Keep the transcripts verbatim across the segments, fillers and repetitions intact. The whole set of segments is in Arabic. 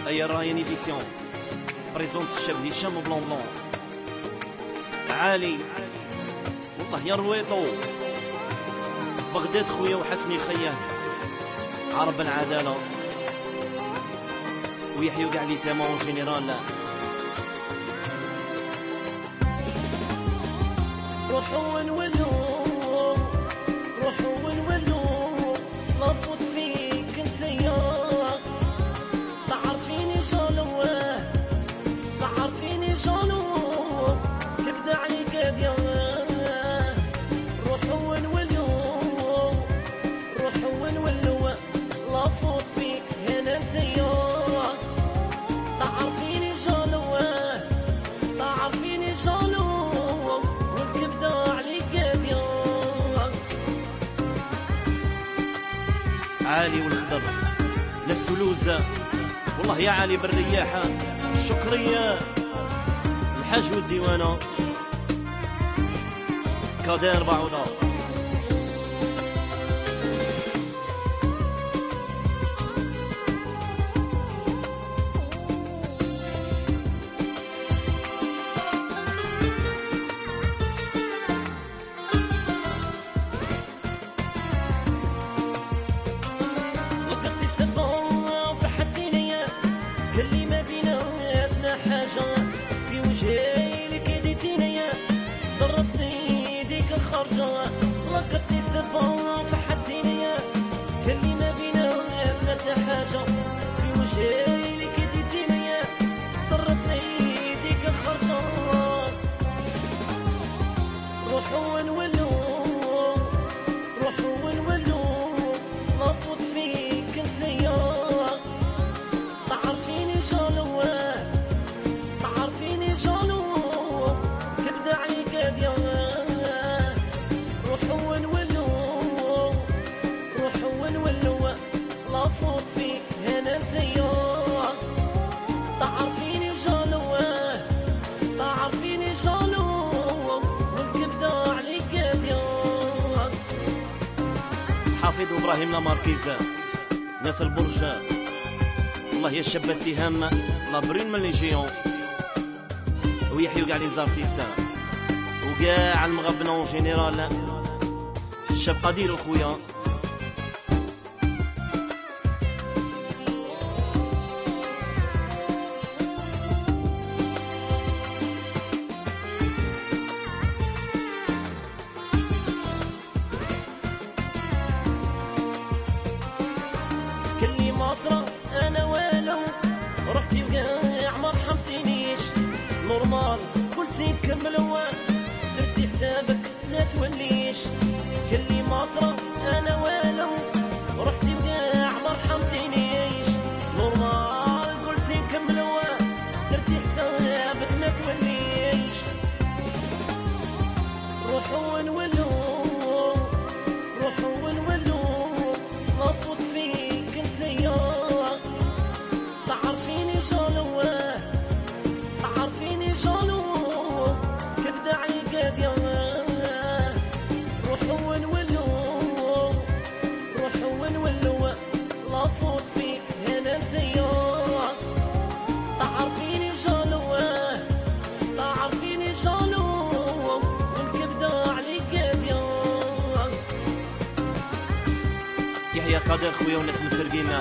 أي راين إديسيون بريزونت الشاب هشام بلون بلون عالي والله يا رويطو بغداد خويا وحسني خياه عرب العدالة ويحيو كاع لي تيمون جينيرال. روحوا ونولو روحوا ونولو لافوت فيك انتيا تعرفيني جالو تعرفيني جالو كبدا عليك هاديا. روحوا ونولو روحوا ونولو لافوت فيك هنا انتيا تعرفيني جالو تعرفيني جالو عالي والخضر ناس تولوز والله يا عالي بالرياحة الشكرية الحاج والديوانة كادير بعوضة. كل ما بيناتنا حاجة في وجهي لك ديتينيا ضربتني ديك الخرجة لقيتي سبا فحتينيا. كل ما بيناتنا حاجة في وجهي لك ديتينيا ضربتني ديك الخرجة. روحوا ونولو روحوا ونولو لافوت فيك انتيا تعرفيني جالو تعرفيني جالو كبدا عليك هاديا. روحوا ونولو روحوا ونولو لافوت فيك هنا انتيا تعرفيني جالو تعرفيني جالو والكبدا عليك هاديا. حافظ ابراهيم لاماركيزا ناس البرج والله يا الشابة سهام لابرين من لي جيون ويحيو كاع لي زارتيستا وكاع المغبنة اون جينيرال الشاب قدير خويا. كلي مصرة انا والو رحتي وقاع ما رحمتينيش نورمال قلتي نكملوا درتي حسابك ما توليش. كلي مصرة انا والو رحتي وقاع ما رحمتينيش نورمال قلتي نكملوا درتي حسابك ما توليش. روحوا ونولو روحوا ونولو لافوت فيك انتيا تعرفيني جالو تعرفيني جالو كبدا عليك هاديا. روحوا ونولو روحوا ونولو لافوت فيك هنا انتيا تعرفيني جالو تعرفيني جالو والكبدا عليك هاديا. يحيى قادر خويا وناس مسرقينا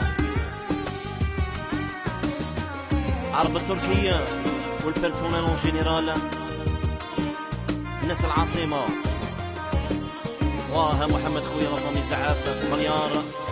عرب تركيا والبيرسونيل اون جينيرال الناس العاصمة واه محمد خويا لافامي زعاف مليار.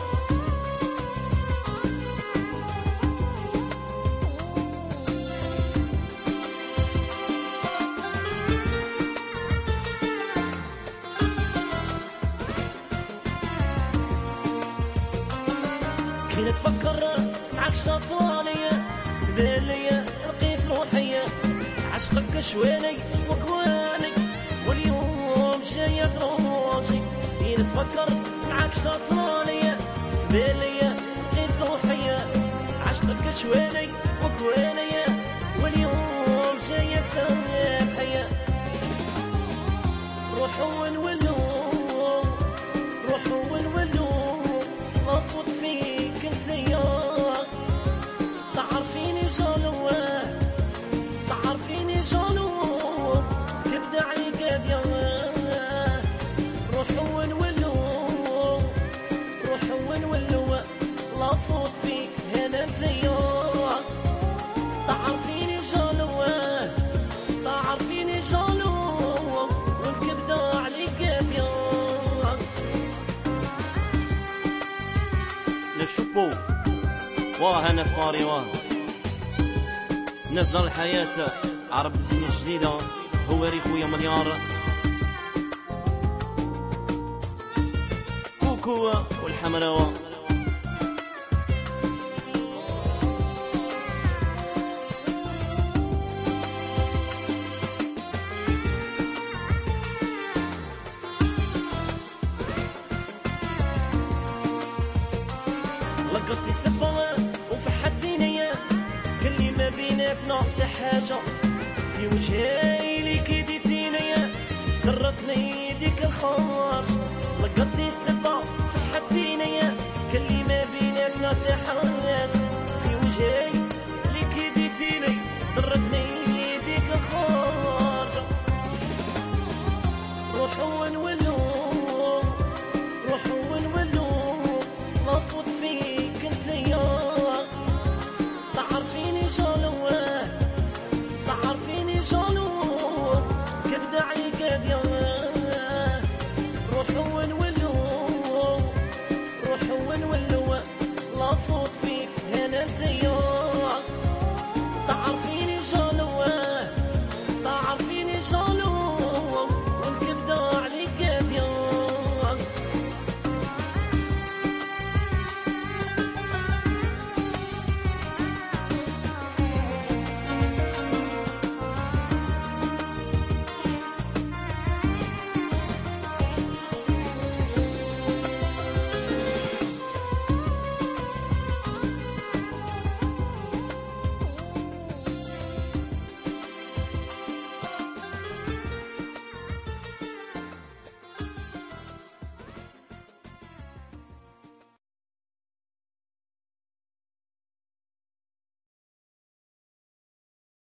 كي نتفكر معاك شاصالية تبان ليا نقيس روحية عشقك شواني وكواني واليوم جاية تروجي. كي نتفكر معاك شاصالية تبان ليا نقيس روحية عشقك شواني وكواني واليوم جاية تروجي. روحوا ونولو روحوا ونولو لافوت فيك انتيا تعرفيني بوف واه ناس باري واه ناس دار الحياة عرب الدنيا الجديدة هو ري خويا مليار كوكو والحمراوة لقطت السبوان وفحتيني كل اللي ما بيناتنا حتى حاجة في وجهي لي كيديتيني درتني يديك الخمر لقطت السبوان وفحتيني كل اللي ما بيناتنا حتى حاجة في وجهي لي كيديتيني درتني يديك الخمر روحوا ونولوا